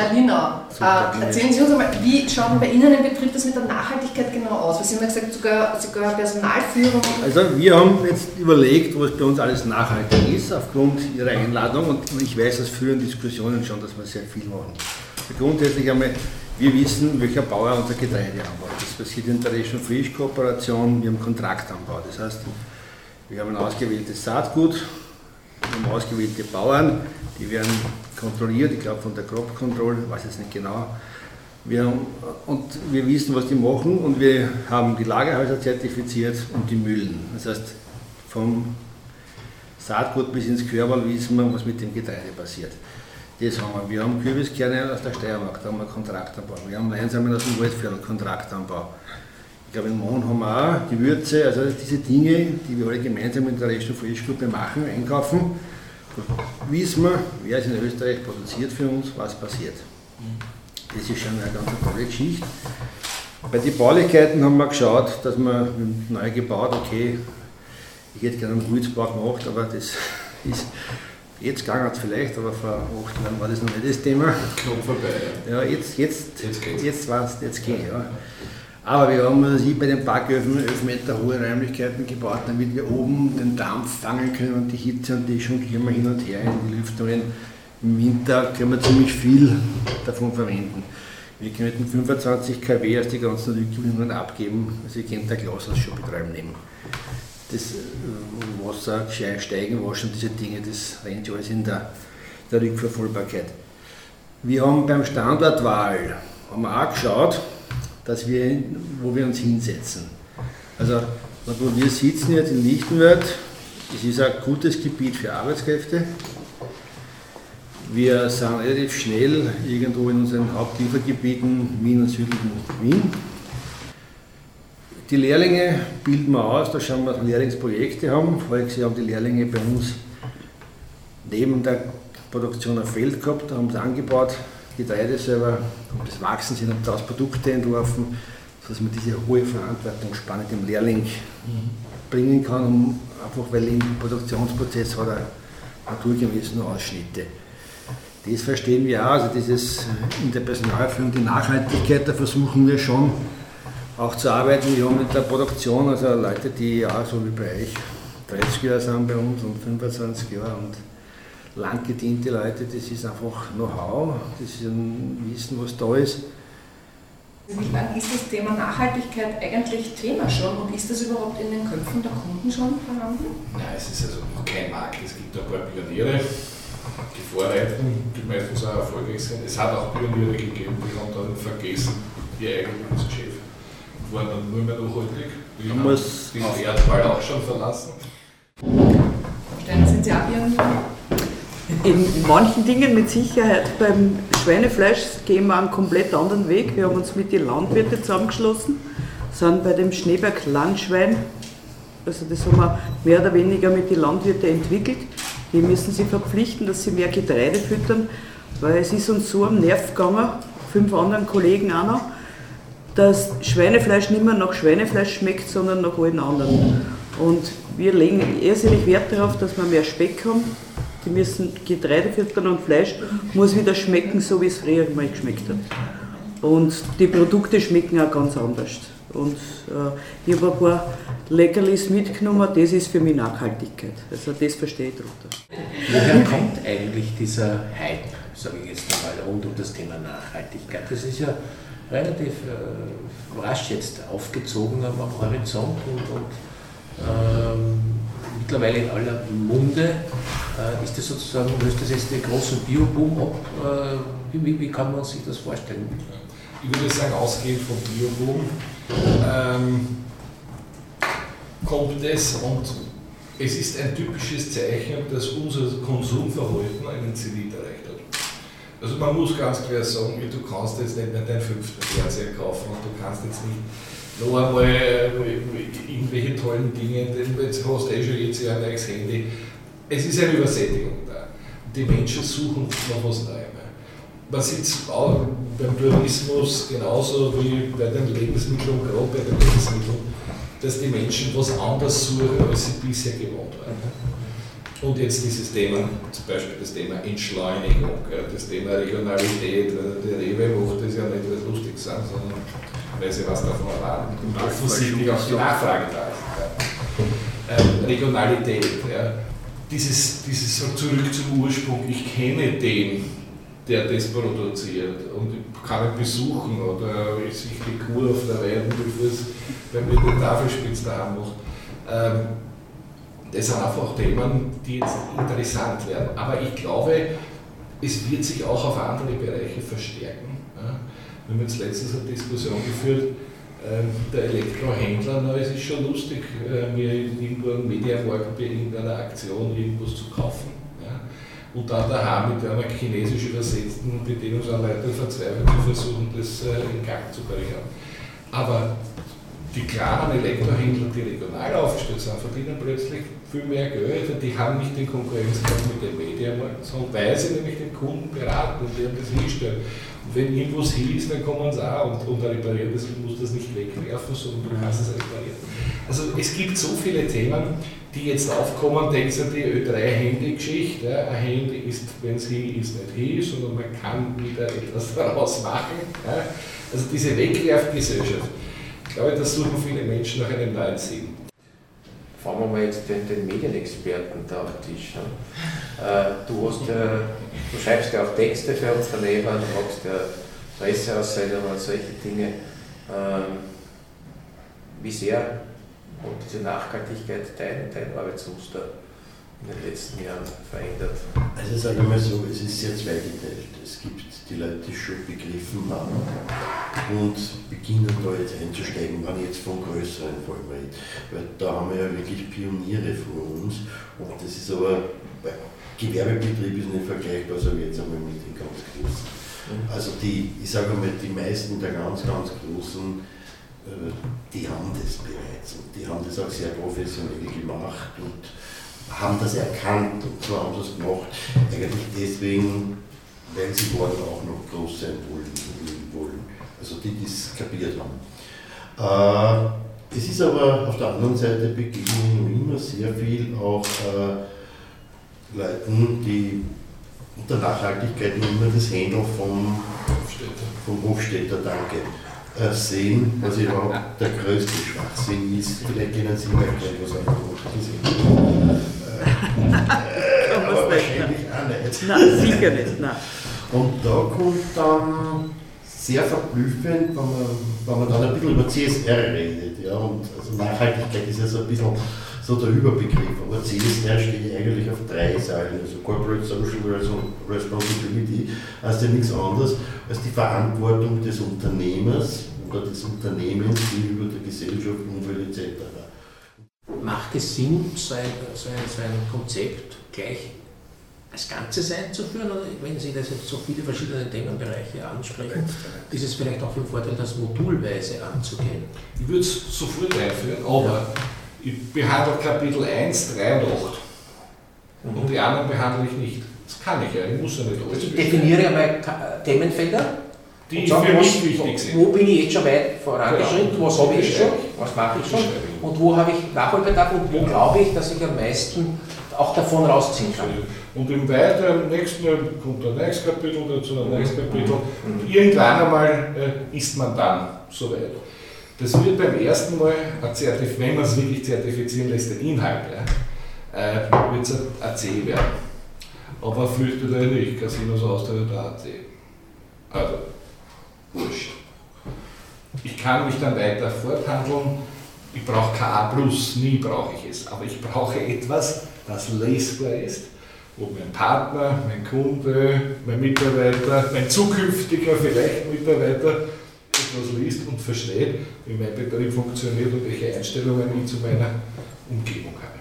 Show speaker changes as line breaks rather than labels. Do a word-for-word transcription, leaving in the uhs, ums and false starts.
Linau, äh, erzählen Sie uns einmal, wie schaut denn bei Ihnen im Betrieb das mit der Nachhaltigkeit genau aus? Weil Sie haben ja gesagt, sogar, sogar Personalführung.
Also wir haben jetzt überlegt, was bei uns alles nachhaltig ist, aufgrund Ihrer Einladung, und ich weiß aus früheren Diskussionen schon, dass wir sehr viel machen. Grundsätzlich einmal, wir wissen, welcher Bauer unser Getreide anbaut. Das passiert in der Region Frisch-Kooperation, wir haben Kontraktanbau. Das heißt, wir haben ein ausgewähltes Saatgut, wir haben ausgewählte Bauern, die werden kontrolliert, ich glaube von der Crop Control, ich weiß jetzt nicht genau. Wir haben, und wir wissen, was die machen, und wir haben die Lagerhäuser zertifiziert und die Mühlen. Das heißt, vom Saatgut bis ins Körperl wissen wir, was mit dem Getreide passiert. Das haben wir. Wir haben Kürbiskerne aus der Steiermark, da haben wir Kontraktanbau. Wir haben Leinsamen aus dem Waldviertel, Kontraktanbau. Ich glaube, in Mohn haben wir auch Gewürze, also diese Dinge, die wir alle gemeinsam in der Region Frischgruppe machen, einkaufen. Wissen wir, wer es in Österreich produziert für uns, was passiert. Das ist schon eine ganz tolle Geschichte. Bei den Baulichkeiten haben wir geschaut, dass wir neu gebaut, okay, ich hätte gerne einen Holzbau gemacht, aber das ist jetzt gegangen es vielleicht, aber vor acht Jahren war das noch nicht das Thema.
Knapp vorbei.
Ja, jetzt, jetzt,
jetzt, geht's.
jetzt war es, jetzt geht ja. Aber wir haben also bei den Backöfen elf Meter hohe Räumlichkeiten gebaut, damit wir oben den Dampf fangen können und die Hitze, und die jonglieren wir hin und her in die Lüftungen. Im Winter können wir ziemlich viel davon verwenden. Wir könnten fünfundzwanzig Kilowatt aus die ganzen Rückgewinnungen abgeben, also ihr könnt ein Glashaus schon betreiben nehmen. Das Wasser steigen, waschen, diese Dinge, das rennt ja alles in der, der Rückverfolgbarkeit. Wir haben beim Standortwahl haben wir auch geschaut, dass wir, wo wir uns hinsetzen. Also, wo wir sitzen jetzt in Lichtenwörth, es ist ein gutes Gebiet für Arbeitskräfte. Wir sind relativ schnell irgendwo in unseren Hauptliefergebieten, Wien und südlichen Wien. Die Lehrlinge bilden wir aus, da schauen wir, dass wir Lehrlingsprojekte haben. Voriges Jahr haben die Lehrlinge bei uns neben der Produktion auf Feld gehabt, da haben sie angebaut, Getreide selber, haben das wachsen, sind daraus Produkte entworfen, sodass man diese hohe Verantwortungsspanne dem Lehrling bringen kann, um, einfach weil im Produktionsprozess hat er naturgemäß nur Ausschnitte. Das verstehen wir auch, also dieses in der Personalführung, die Nachhaltigkeit, da versuchen wir schon auch zu arbeiten. Wir haben mit der Produktion, also Leute, die auch so wie bei euch dreißig Jahre sind bei uns und fünfundzwanzig Jahre und lang gediente Leute, das ist einfach Know-how, das ist ein Wissen, was da ist.
Wie lange ist das Thema Nachhaltigkeit eigentlich Thema schon, und ist das überhaupt in den Köpfen der Kunden schon vorhanden?
Nein, es ist also noch kein Markt. Es gibt ein paar Pioniere, die Vorreiten, die meistens auch erfolgreich sind. Es hat auch Pioniere gegeben, die haben dann vergessen, ihr eigentliches Geschäft. Und waren dann nur mehr nachhaltig. Die haben diesen Erdball auch schon verlassen.
Steiner, sind Sie auch Pioniere?
In manchen Dingen mit Sicherheit. Beim Schweinefleisch gehen wir einen komplett anderen Weg. Wir haben uns mit den Landwirten zusammengeschlossen, sind bei dem Schneeberg Landschwein, also das haben wir mehr oder weniger mit den Landwirten entwickelt. Die müssen sich verpflichten, dass sie mehr Getreide füttern, weil es ist uns so am Nerv gegangen, fünf anderen Kollegen auch noch, dass Schweinefleisch nicht mehr nach Schweinefleisch schmeckt, sondern nach allen anderen. Und wir legen irrsinnig Wert darauf, dass wir mehr Speck haben. Die müssen Getreide füttern, und Fleisch muss wieder schmecken, so wie es früher mal geschmeckt hat. Und die Produkte schmecken auch ganz anders. Und äh, ich habe ein paar Leckerlis mitgenommen, das ist für mich Nachhaltigkeit. Also das verstehe ich darunter.
Woher kommt eigentlich dieser Hype, sage ich jetzt einmal, rund um das Thema Nachhaltigkeit? Das ist ja relativ äh, rasch jetzt aufgezogen am Horizont und, und ähm, mittlerweile in aller Munde. Äh, ist das sozusagen, löst das jetzt den großen Bioboom ab? Äh, wie, wie kann man sich das vorstellen?
Ich würde sagen, ausgehend vom Bioboom ähm, kommt es, und es ist ein typisches Zeichen, dass unser Konsumverhalten einen Zenit erreicht hat. Also man muss ganz klar sagen, du kannst jetzt nicht mehr deinen fünften Fernseher kaufen, und du kannst jetzt nicht noch einmal irgendwelche tollen Dinge, jetzt hast du eh schon jetzt ein neues Handy. Es ist eine Übersättigung da. Die Menschen suchen noch was Neues. Man sieht es auch beim Tourismus genauso wie bei den Lebensmitteln, gerade bei den Lebensmitteln, dass die Menschen was anderes suchen, als sie bisher gewohnt waren. Und jetzt dieses Thema, zum Beispiel das Thema Entschleunigung, das Thema Regionalität. Die Rewe macht das ja nicht, weil es lustig sind, sondern weil sie was davon erwarten und offensichtlich auch die Nachfrage da ist. Ähm, Regionalität, ja. dieses, dieses so zurück zum Ursprung, ich kenne den, der das produziert und ich kann ihn besuchen oder ich sehe die Kuh auf der Weide, bevor es bei mir den Tafelspitz daheim macht. Ähm, Das sind einfach Themen, die jetzt interessant werden. Aber ich glaube, es wird sich auch auf andere Bereiche verstärken. Wir haben jetzt letztens eine Diskussion geführt, der Elektrohändler, na, es ist schon lustig, mir irgendwo einen Mediamarkt bei irgendeiner Aktion irgendwas zu kaufen. Und dann daheim mit einer chinesisch übersetzten Bedienungsanleitung verzweifelt zu versuchen, das in Gang zu bringen. Aber die kleinen Elektrohändler, die regional aufgestellt sind, verdienen plötzlich viel mehr Geld, die haben nicht den Konkurrenzkampf mit dem Mediamarkt, sondern weil sie nämlich den Kunden beraten und denen das hinstellen. Und wenn irgendwas hin ist, dann kommen sie auch und, und reparieren das und muss das nicht wegwerfen, sondern du kannst es reparieren. Also es gibt so viele Themen, die jetzt aufkommen, denken Sie an die Ö drei Handy-Geschichte. Ja, ein Handy ist, wenn es hin ist, nicht hin, sondern man kann wieder etwas daraus machen. Ja. Also diese Wegwerfgesellschaft. Ich glaube, das suchen viele Menschen nach einem neuen Sinn.
Fragen wir mal jetzt den, den Medienexperten da auf den Tisch. Äh, du, hast, äh, du schreibst ja auch Texte für Unternehmer, du machst ja Presseaussendungen und solche Dinge. Ähm, wie sehr hat diese Nachhaltigkeit dein, dein Arbeitsmuster in den letzten Jahren verändert?
Also sagen wir mal so, es ist sehr zweigeteilt. Es gibt die Leute, die schon begriffen haben und beginnen da jetzt einzusteigen, wenn ich jetzt von größeren Folgen rede. Weil da haben wir ja wirklich Pioniere vor uns und das ist aber, Gewerbebetrieb ist nicht vergleichbar, sage ich jetzt einmal mit den ganz Großen. Also die, ich sage mal, die meisten der ganz, ganz Großen, die haben das bereits und die haben das auch sehr professionell gemacht und haben das erkannt und so haben sie es gemacht, eigentlich deswegen, weil sie morgen auch noch groß sein wollen, wollen. Also die, die es kapiert haben. Äh, es ist aber auf der anderen Seite begegnen noch immer sehr viel auch äh, Leuten, die unter Nachhaltigkeit noch immer das Handle vom Hofstädter, vom Hofstädter, danke, äh, sehen, was überhaupt der größte Schwachsinn ist. Vielleicht kennen Sie mal gleich was anderes. Äh, aber wahrscheinlich auch nicht.
Nein, sicher nicht. Nein.
Und da kommt dann sehr verblüffend, wenn man, wenn man dann ein bisschen über C S R redet. Ja, und also Nachhaltigkeit ist ja so ein bisschen so der Überbegriff, aber C S R steht eigentlich auf drei Säulen, also Corporate Social Responsibility heißt ja nichts anderes als die Verantwortung des Unternehmers oder des Unternehmens gegenüber der Gesellschaft, Umwelt et cetera.
Macht es Sinn, so ein, so ein, so ein Konzept gleich als Ganzes einzuführen, oder wenn Sie das jetzt so viele verschiedene Themenbereiche ansprechen, ist es vielleicht auch von Vorteil, das modulweise anzugehen?
Ich würde es sofort einführen, aber ja. Ich behandle Kapitel eins, drei und acht. Mhm. Und die anderen behandle ich nicht. Das kann ich ja, ich muss ja nicht alles.
Ich definiere einmal Themenfelder,
die für mich wichtig sind.
Wo bin ich jetzt schon weit vorangeschritten, was habe ich schon, was mache ich schon und wo habe ich Nachholbedarf und wo glaube ich, dass ich am meisten auch davon rausziehen kann.
Und im weiteren nächsten kommt ein nächstes Kapitel dazu, ein nächstes Kapitel. Und irgendwann einmal äh, ist man dann soweit. Das wird beim ersten Mal, wenn man es wirklich zertifizieren lässt, der Inhalt, ja, äh, wird es ein C werden. Aber fürchtet euch nicht, Casinos Austria oder A C. Also, wurscht. Ich kann mich dann weiter forthandeln. Ich brauche kein A plus, nie brauche ich es. Aber ich brauche etwas, das lesbar ist, wo mein Partner, mein Kunde, mein Mitarbeiter, mein zukünftiger vielleicht Mitarbeiter etwas liest und versteht, wie mein Betrieb funktioniert und welche Einstellungen ich zu meiner Umgebung habe.